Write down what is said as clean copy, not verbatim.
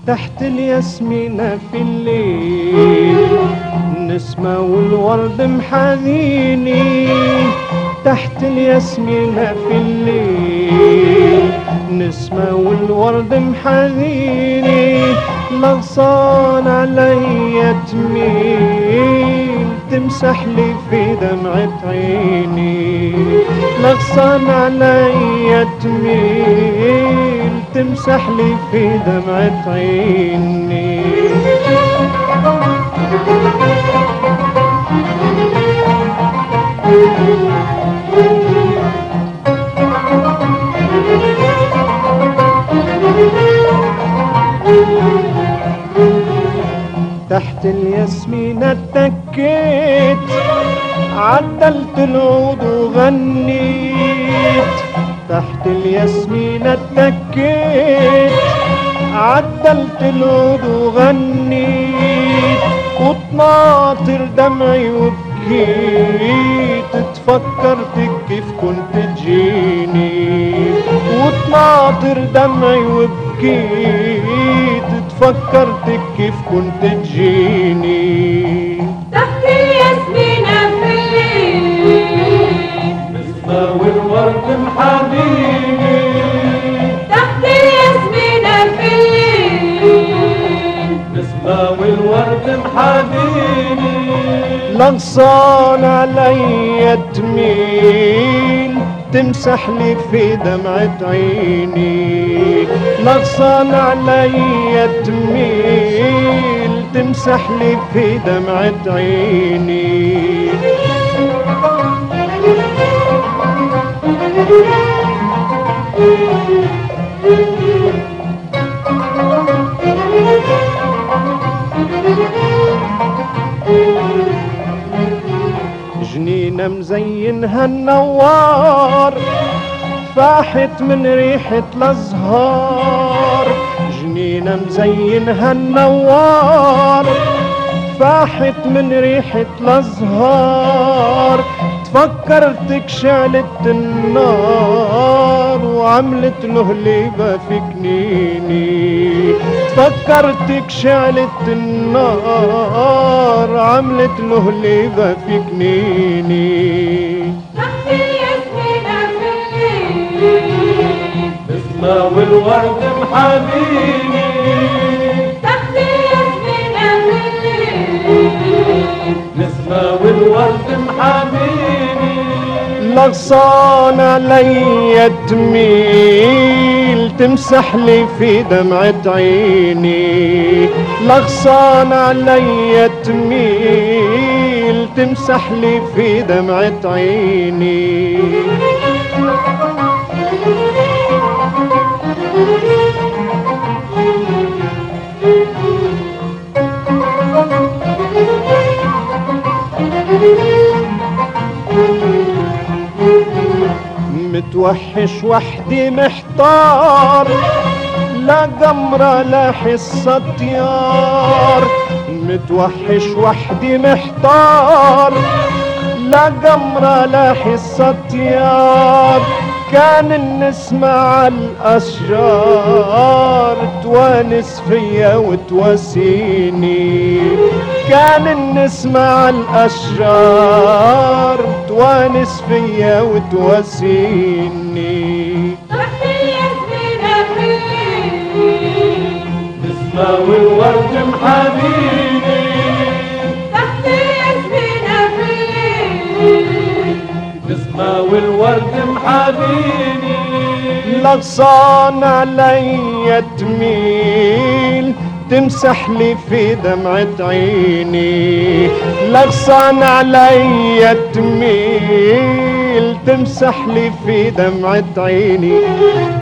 تحت الياسمينة في الليل نسمة والورد محاذيني، تحت الياسمينة في الليل نسمة والورد محاذيني، لغصان عليا تميل تمسح لي في دمعة عيني، لغصان عليا تميل تمسح لي في دمعة عيني. تحت الياسمينة اتكيت عدلت العود وغنيت، تحت الياسمينة اتكيت عدلت العود وغنيت، وطناطر دمعي وبكيت تفكرتك كيف كنت تجيني، وطناطر دمعي وبكيت تفكرتك كيف كنت تجيني. تحت الياسمينة في الليل نسمة والورد محاذيني، تحت الياسمينة في الليل نسمة والورد محاذيني، لغصان عليا تميل تمسح لي في دمعة عيني، لغصان عليا تميل تمسح لي في دمعة عيني. جنينة مزينها النوار فاحت من ريحة الأزهار، جنينة مزينها النوار فاحت من ريحة الأزهار، تفكرتك شعلت النار وعملت له ليبة في كنيني، تفكرتك شعلت النار عملت له ليبة في كنيني. تحت الياسمينة في الليل نسمة والورد محاذيني، تحت الياسمينة في الليل نسمة والورد محاذيني، لغصان عليا تميل تمسح لي في دمعة عيني، لغصان عليا تميل تمسح لي في دمعة عيني. متوحش وحدي محتار لا قمرة لا حصة طيار، متوحش وحدي محتار لا قمرة لا حصة طيار، كان النسمة على الأشجار توانس فيا وتواسيني، كان النسمة على الأشجار توانس فيا وتواسيني. تحت الياسمينة في الليل نسمة والورد محاذيني، تحت الياسمينة في الليل نسمة والورد محاذيني، لغصان عليا تميل تمسح لي في دمعة عيني، لغصان عليا تميل تمسح لي في دمعة عيني.